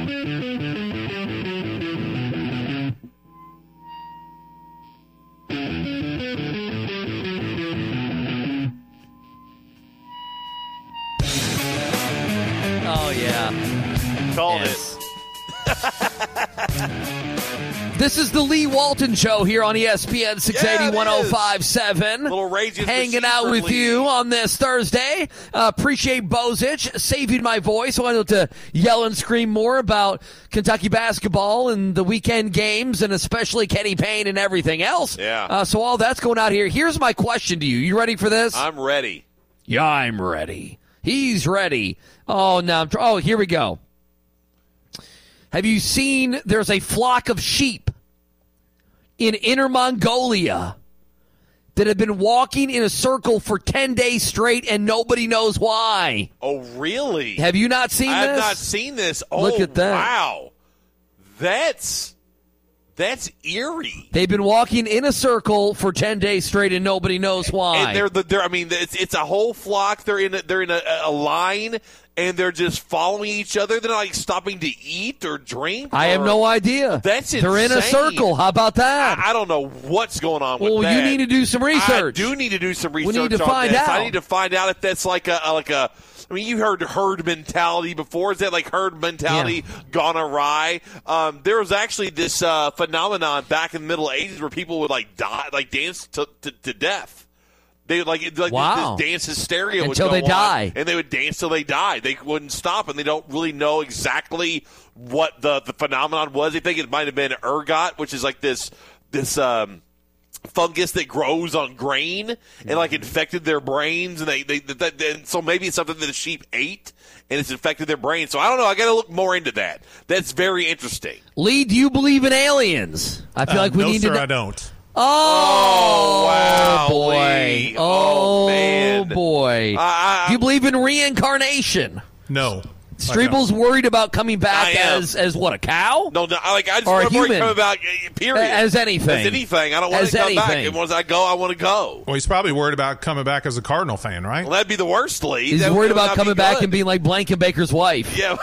Oh, yeah. Called Yes. This is the Lee Walton Show here on E S P N six eighty, Yeah, it one oh is. five point seven. Little Raging Hanging Machine out for with Lee. you on this Thursday. Uh, appreciate Bozich saving my voice. I wanted to yell and scream more about Kentucky basketball and the weekend games, and especially Kenny Payne and everything else. Yeah. Uh, so all that's going out here. Here's my question to you. You ready for this? I'm ready. Yeah, I'm ready. He's ready. Oh, no. I'm tr- oh, here we go. Have you seen there's a flock of sheep in Inner Mongolia that have been walking in a circle for ten days straight and nobody knows why? Oh, really? Have you not seen I this? have not seen this. Oh, Look at that. Wow. That's that's eerie. They've been walking in a circle for ten days straight and nobody knows why. And they're the they're I mean it's it's a whole flock. They're in a, they're in a, a line and they're just following each other. They're not like stopping to eat or drink. I have or- no idea. That's They're in a insane. circle. How about that? I, I don't know what's going on with Well, that. you need to do some research. I do need to do some We research need to on find this. out. I need to find out if that's like a, a like a I mean, you heard herd mentality before. Is that like herd mentality Yeah. gone awry? Um, there was actually this uh, phenomenon back in the Middle Ages where people would like die, like dance to, to, to death. They would like like Wow. this, this dance hysteria Until would they go on, die. and they would dance till they died. They wouldn't stop, and they don't really know exactly what the, the phenomenon was. They think it might have been ergot, which is like this this. Um, fungus that grows on grain and like infected their brains, and they they that, and so maybe it's something that the sheep ate and it's infected their brains. So I don't know. I got to look more into that. That's very interesting. Lee, do you believe in aliens? I feel Uh, like we no, need sir, to. know- I don't. Oh, wow, boy! Lee. Oh, Oh, man. boy! I- I- do you believe in reincarnation? No. Strebel's worried about coming back I am. as as what, a cow? No, no. I like I just Or a want to human. come about. uh, Period. As anything. As anything. I don't want As to come back. anything. And once I go, I want to go. Well, he's probably worried about coming back as a Cardinal fan, right? Well, that'd be the worst, Lee. He's That would- worried that would about not coming be back good. and being like Blankenbaker's wife yeah,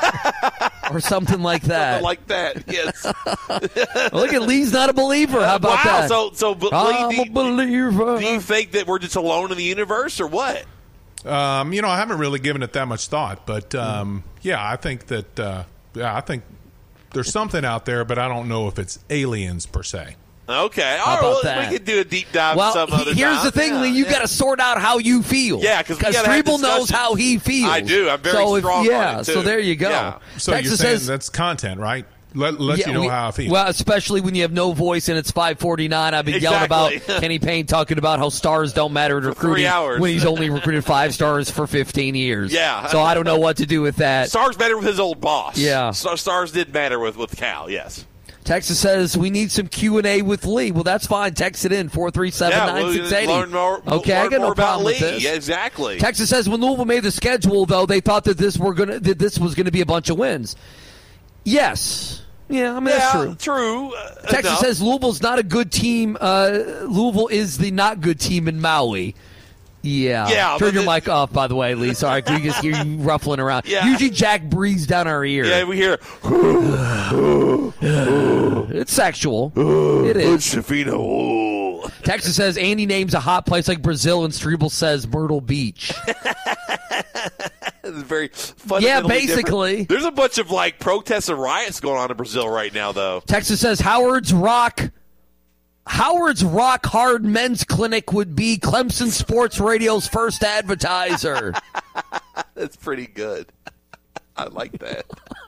or something like that. something like that. Yes. Look at Lee's not a believer. How about wow. that? So, so, but, Lee, I'm do you- a believer. Do you think that we're just alone in the universe, or what? Um, you know, I haven't really given it that much thought, but um, yeah, I think that uh, yeah, I think there's something out there, but I don't know if it's aliens per se. Okay, all How right. about Well, that? we could do a deep dive Well, some he- other here's time. the thing, Yeah, Lee. You yeah. got to sort out how you feel. Yeah, 'cause we gotta have Strebel knows discussions. how he feels. I do. I'm very so if- strong on Yeah, it, too. so there you go. Yeah. So Texas you're saying says, that's content, right? Let, let Yeah, you know we- how I feel. Well, especially when you have no voice and it's five forty-nine. I've been Exactly. yelling about Kenny Payne talking about how stars don't matter in recruiting hours. when he's only recruited five stars for fifteen years. Yeah. So I don't know what to do with that. Stars matter with his old boss. Yeah. Star- Stars did matter with, with Cal, yes. Texas says we need some Q and A with Lee. Well, that's fine. Text it in, four three seven, nine six eight zero. Learn more, Okay, learn I got more no about problem Lee. with this. Yeah, exactly. Texas says when Louisville made the schedule, though, they thought that this were gonna that this was going to be a bunch of wins. Yes. Yeah, I mean, yeah, that's true. True. Uh, Texas enough. says Louisville's not a good team. Uh, Louisville is the not good team in Maui. Yeah. Yeah, Turn but your the- mic off, by the way, Lee. Sorry, we just hear you ruffling around. Yeah. Usually Jack breathes down our ear. Yeah, we hear. It's sexual. It is. Shafino. Texas says Andy names a hot place like Brazil, and Strebel says Myrtle Beach. It's very fundamentally Yeah, basically. different. There's a bunch of like protests and riots going on in Brazil right now, though. Texas says Howard's Rock. Howard's Rock Hard Men's Clinic would be Clemson Sports Radio's first advertiser. That's pretty good. I like that.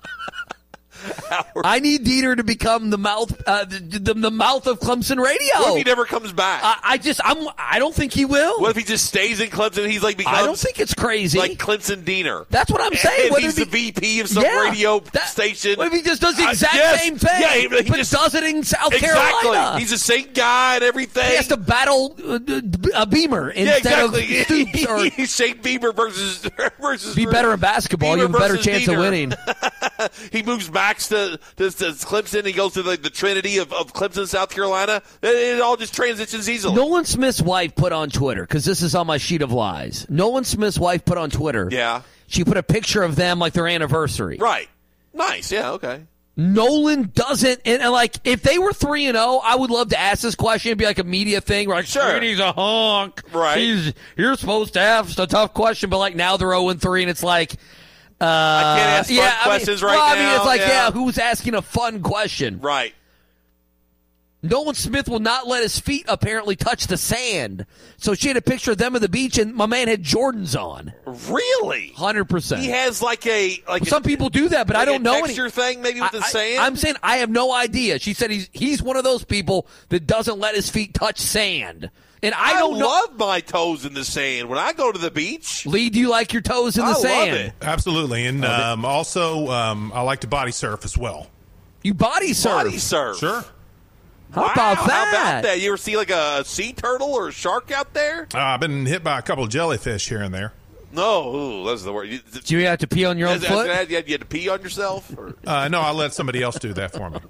I need Dieter to become the mouth, uh, the, the, the mouth of Clemson Radio. What if he never comes back? I, I just, I'm, I don't think he will. What if he just stays in Clemson? And he's like becomes I don't think it's crazy. like Clemson Diener. That's what I'm saying. And What he's if the he- V P of some Yeah, radio that- station. What if he just does the Uh, exact yes. same thing, Yeah, he, he but just does it in South exactly. Carolina? He's the same guy and everything. He has to battle uh, a Beamer yeah, instead exactly. of Stoops, or He's Shane Bieber versus versus be better in basketball. You have a Bieber better versus chance of Diener. winning. He moves back to, to, to Clemson. He goes to the, the Trinity of, of Clemson, South Carolina. It, it all just transitions easily. Nolan Smith's wife put on Twitter, because this is on my sheet of lies. Nolan Smith's wife put on Twitter. Yeah. She put a picture of them like their anniversary. Right. Nice. Yeah, okay. Nolan doesn't, and, and like if they were three and zero, I would love to ask this question. It'd be like a media thing, where like, Sure. he's a honk, Right. He's, you're supposed to ask a tough question, but like now they're zero and three, and it's like, uh, I can't ask fun yeah, questions I mean, right well, I mean, now. it's like, Yeah. yeah, who's asking a fun question? Right. Nolan Smith will not let his feet apparently touch the sand. So she had a picture of them at the beach, and my man had Jordans on. Really? one hundred percent. He has like a like Some a, people do that, but like I don't a know any. texture thing maybe with the I, sand. I, I'm saying I have no idea. She said he's he's one of those people that doesn't let his feet touch sand. And I, I don't know. love my toes in the sand when I go to the beach. Lee, do you like your toes in the I love sand? it. Absolutely. And um, also, um, I like to body surf as well. You body surf. Body surf. Sure. How Wow, about that? How about that? You ever see like a sea turtle or a shark out there? Uh, I've been hit by a couple of jellyfish here and there. No, ooh, that's the word. You, Do you have to pee on your own Is- is foot? that- you had you had to pee on yourself? Or? Uh, no, I let somebody else do that for me.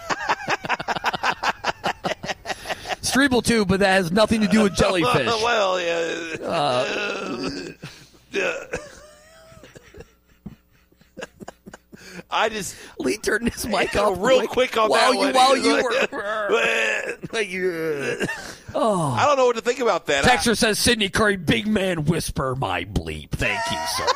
Strebel too, but that has nothing to do with jellyfish. well, yeah. Uh, Yeah. I just Lee turned his mic Yeah, off real quick quick on while that you one. while He's you like, were. like you- Oh. I don't know what to think about that. I- Texter says Sidney Curry, big man whisper my bleep. Thank you, sir.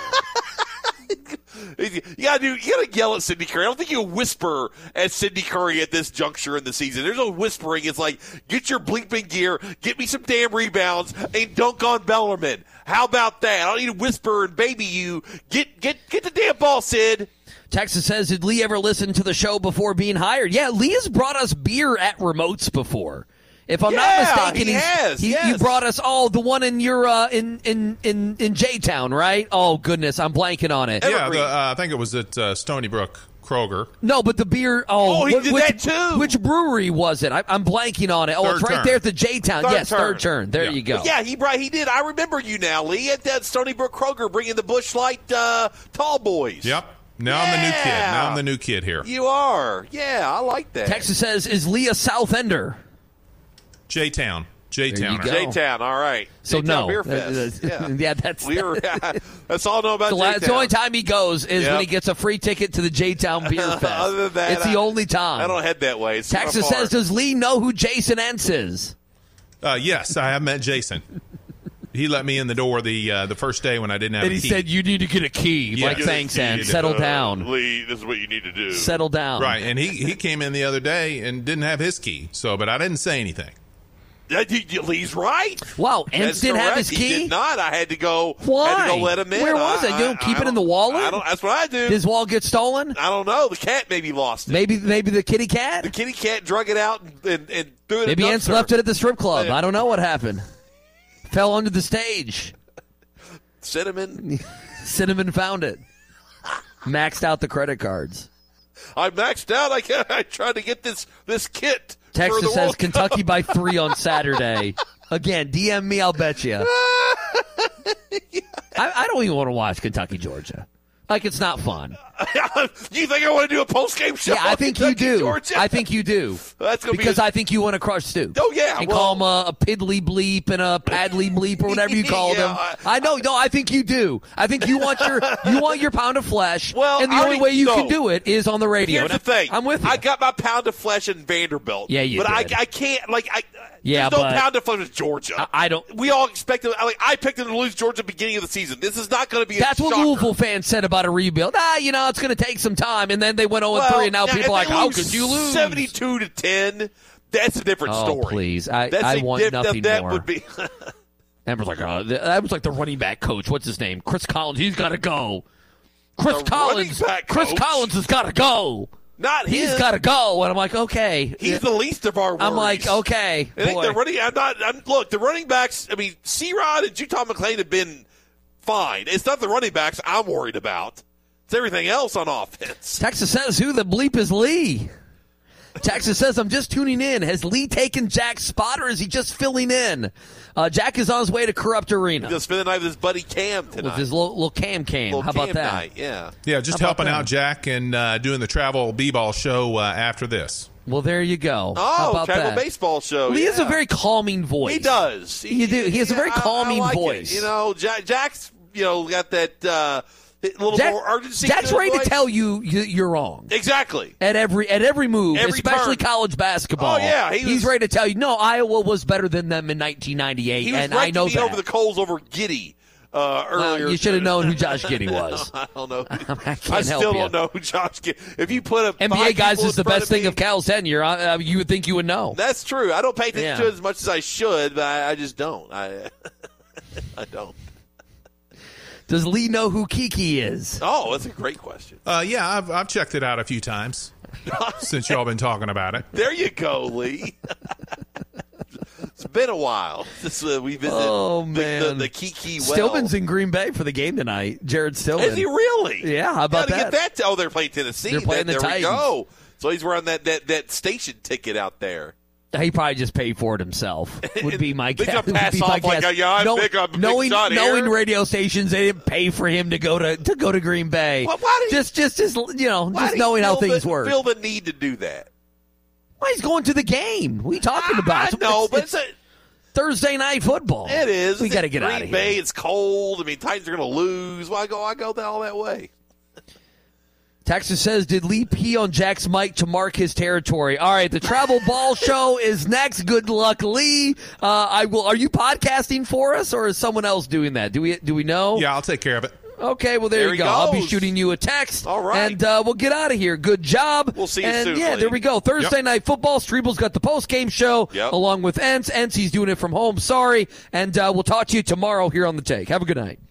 You gotta do. You gotta yell at Sidney Curry. I don't think you whisper at Sidney Curry at this juncture in the season. There's no whispering. It's like, get your bleeping gear, get me some damn rebounds, and dunk on Bellarmine. How about that? I don't need to whisper and baby you. Get get get the damn ball, Sid. Texas says, did Lee ever listen to the show before being hired? Yeah, Lee has brought us beer at remotes before. If I'm Yeah, not mistaken, he he's- has, he, yes. you brought us all the one in your uh, in in in in J-Town, right? Oh goodness, I'm blanking on it. Yeah, the, uh, I think it was at uh, Stony Brook Kroger. No, but the beer. Oh, Oh, he wh- did which, that too. Which brewery was it? I, I'm blanking on it. Oh, Third it's right turn. there at the J-Town. Third yes, turn. third turn. There Yeah. you go. Yeah, he brought. He did. I remember you now, Lee, at that Stony Brook Kroger, bringing the Busch Light uh, Tall Boys. Yep. Now I'm the new kid. Yeah. Now I'm the new kid here. You are. Yeah, I like that. Texas says, is Lee a South Ender? J-Town. There you J-Towner. go. J-Town, all right. So J-Town no. Beer Uh, Fest. uh, Yeah. yeah, that's We're, that's all I know about the, la- J-Town. the only time he goes is Yep. when he gets a free ticket to the J-Town Beer Fest. Other than that, it's the I- only time. I don't head that way. It's Texas far. says, does Lee know who Jason Entz is? Uh, yes, I have met Jason. He let me in the door the uh, the first day when I didn't have And a he key. said, you need to get a key. Yeah. Like, Get a thanks, key. and settle Uh, down. Lee, this is what you need to do. Settle down. Right, and he, he came in the other day and didn't have his key. So, but I didn't say anything. Uh, Lee's right. Wow, Entz didn't have his He key? did not. I had to go. Why? Had to go let him in. Where was I, it? You don't I, keep I it in the wallet? I don't. That's what I do. Did his wallet get stolen? I don't know. The cat maybe lost it. Maybe maybe the kitty cat? The kitty cat drug it out and, and, and threw it Maybe in a Entz dumpster. left it at the strip club. Yeah. I don't know what happened. Fell under the stage. Cinnamon. Cinnamon found it. Maxed out the credit cards. I maxed out. I, I tried to get this this kit. Texas for the says World Kentucky Cup. by three on Saturday. Again, D M me, I'll bet you. I, I don't even want to watch Kentucky, Georgia. Like, it's not fun. You think I want to do a post-game show? Yeah, I think you Kentucky, do. Georgia? I think you do. That's gonna because be a- I think you want to crush Stu. Oh, yeah, and well- call him a, a piddly bleep and a paddly bleep or whatever you called Yeah, him. I- I know. No, I think you do. I think you want your you want your pound of flesh. Well, and the I only already way you know. can do it is on the radio. Here's And the thing. I'm with you. I got my pound of flesh in Vanderbilt. Yeah, you But I, did. I can't, like, I, Yeah, there's no but- pound of flesh with Georgia. I, I don't. We all expected, like, I picked them to lose Georgia at the beginning of the season. This is not going to be a That's what shocker. Louisville fans said about a rebuild. Ah, you know, it's going to take some time. And then they went oh and three, and now now, people are if like, they how lose could you lose? seventy-two to ten, that's a different Oh, story. please. I, That's I a want diff- nothing that more. would be. Amber's like, oh, th- that was like the running back coach. What's his name? Chris Collins. He's got to go. Chris The Collins. running back Chris coach? Collins has got to go. Not him. He's got to go. And I'm like, okay. He's the least of our worries. I'm like, okay. I think boy. the running. I'm not. I'm, look, the running backs. I mean, C-Rod and Utah McClain have been fine. It's not the running backs I'm worried about. It's everything else on offense. Texas says, who the bleep is Lee? Texas says, I'm just tuning in. Has Lee taken Jack's spot, or is he just filling in? Uh, Jack is on his way to Corrupt Arena. He'll spend the night with his buddy Cam tonight. With his little, little cam cam. Little How about Cam that? night, yeah. Yeah, just How about helping that? out Jack and uh, doing the travel b-ball show uh, after this. Well, there you go. Oh, How about travel that? baseball show. Lee yeah. has a very calming voice. He does. You do. He has a very I- I calming like it. voice. You know, Jack, Jack's you know got that uh, little Jack- more urgency. Jack's to his ready voice. to tell you you- you're wrong. Exactly. At every at every move, Every especially turn. college basketball. Oh, yeah, he he's was- ready to tell you. No, Iowa was better than them in nineteen ninety-eight, He was and I know ranking that. over the coals over Giddy uh, Well, earlier. you should have known who Josh Giddey was. I don't know. I can't I help still you. don't know who Josh Giddey. If you put a N B A five guys people is the in front best thing me, of Cal's tenure. Uh, you would think you would know. That's true. I don't pay attention Yeah. to it as much as I should, but I, I just don't. I I don't. Does Lee know who Kiki is? Oh, that's a great question. Uh, yeah, I've, I've checked it out a few times since y'all been talking about it. There you go, Lee. It's been a while since uh, we visited Oh, the, man. the, the Kiki well. Stillman's in Green Bay for the game tonight. Jared Stillman. Is he really? Yeah, how about Gotta that? Get that? Oh, they're playing Tennessee. They're playing That- the there we Titans. go. So he's wearing that, that, that station ticket out there. He probably just paid for it himself. Would be my They're guess. gonna Would pass be my off like, guess. yeah, I'm Know- big, I'm a big knowing, shot here. knowing radio stations, they didn't pay for him to go to to go to Green Bay. Why- why do you- just, just, just, you know, Why just do you knowing how feel things the, work. Feel the need to do that. Why he's going to the game? What are you talking about? I know, It's- but it's it's a, Thursday night football. it is. We It's got to in get Green out of here. Bay. It's cold. I mean, Titans are going to lose. Why go? I go all that way. Texas says, did Lee pee on Jack's mic to mark his territory? All right, the travel ball show is next. Good luck, Lee. Uh, I will. Are you podcasting for us, or is someone else doing that? Do we do we know? Yeah, I'll take care of it. Okay, well, there, There you he go. I'll be goes. shooting you a text. All right. And uh, we'll get out of here. Good job. We'll see you and soon, yeah, Lee. there we go. Thursday Yep. night football. Strebel's got the post-game show Yep. along with Entz. Entz, he's doing it from home. Sorry. And uh, we'll talk to you tomorrow here on The Take. Have a good night.